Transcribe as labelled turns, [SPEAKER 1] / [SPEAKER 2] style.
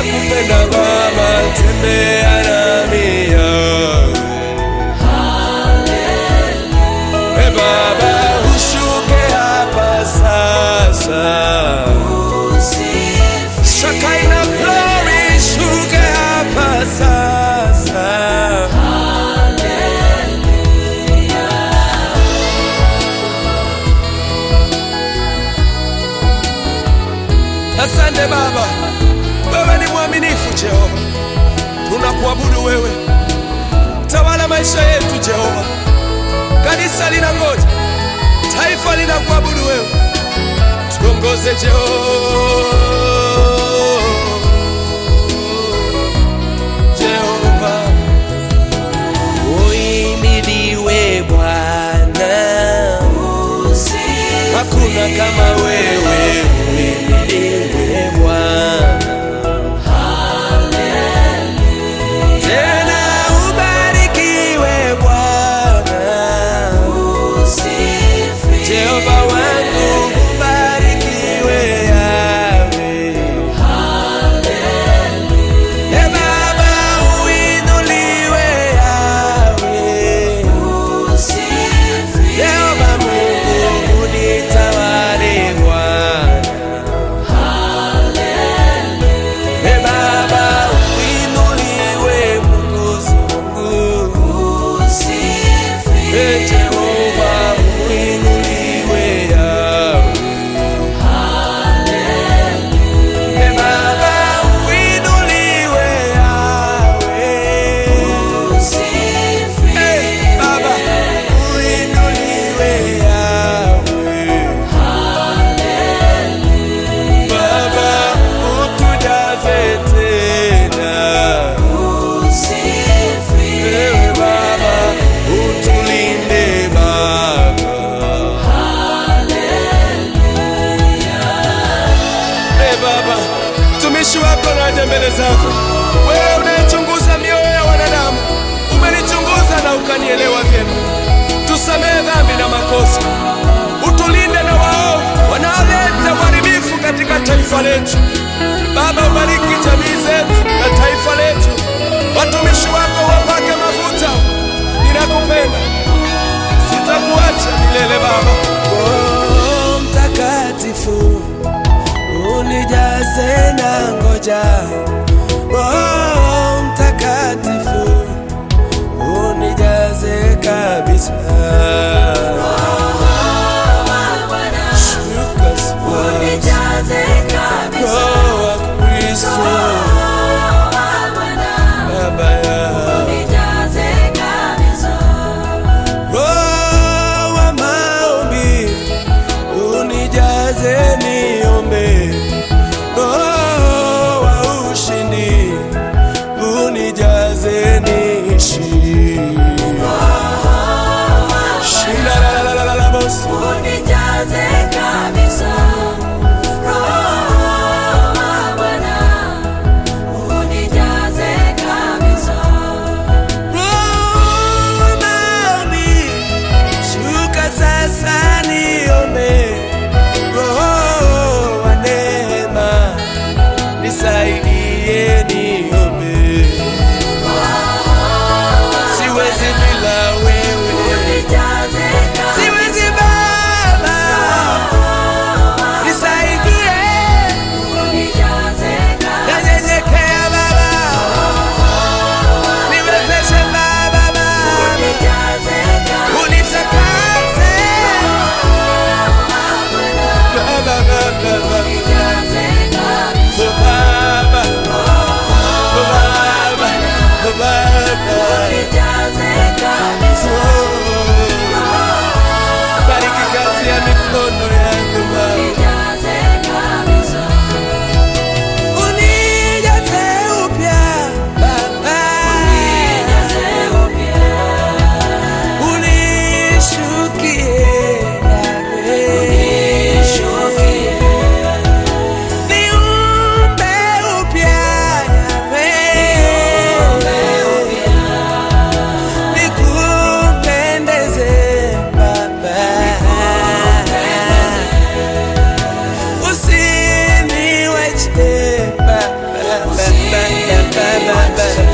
[SPEAKER 1] ninakupenda Baba, tembea nami Hallelujah. Baba ushuke hapa sasa, Shekinah glory shuke hapa sasa. Asante Baba, wewe ni mwaminifu Jehova, tunakuabudu wewe, tawala maisha yetu Jehova. Kanisa linangoja, taifa linakuabudu wewe, tuongoze Jehova. Uhimidiwe Bwana, hakuna kama wewe. Uhimidiwe Bwana, haleluya. Tena ubarikiwe Bwana, usifiwe Jehova wangu, ubarikiwe Yahweh, haleluya. Baba uinuliwe Yahweh, usifiwe Jehova Mungu, unitawale Bwana, haleluya. Baba uinuliwe Mungu wangu, usifiwe Jehova, uinuliwe Yahweh, haleluya. Baba uinuliwe Yahweh, usifiwe Baba, uinuliwe Yahweh, haleluya. Baba utujaze tena, usifiwe Baba, utulinde Baba, haleluya. Baba, mtumishi wako naja mbele zako, wewe unayechunguza mioyo ya wanadamu, umenichunguza na ukanielewa vyema. Tusamehe dhambi na makosa, utulinde na waovu wanaoleta uharibifu katika taifa letu. Baba, ubariki jamii zetu na taifa letu, watumishi wako wapake mafuta. Ninakupenda, sitakuacha milele Baba. Oh, mtakatifu unijaze na ngoja. Oh, mtakatifu unijaze kabisa. Shuka sasa, Roho wa Kristo, Baba yangu, Roho wa maombi unijaze niombe, Roho wa ushirika Baba,